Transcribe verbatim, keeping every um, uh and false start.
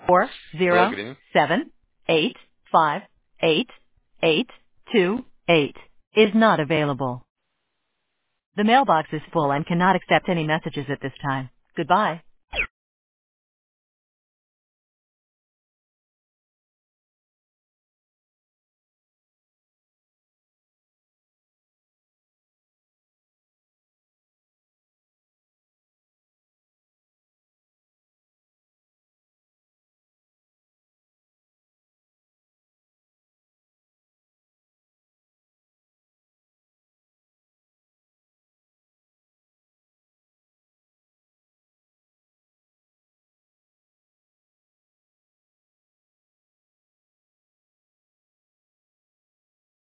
four Hello, zero good evening. seven eight five eight eight two eight is not available. The mailbox is full and cannot accept any messages at this time. Goodbye.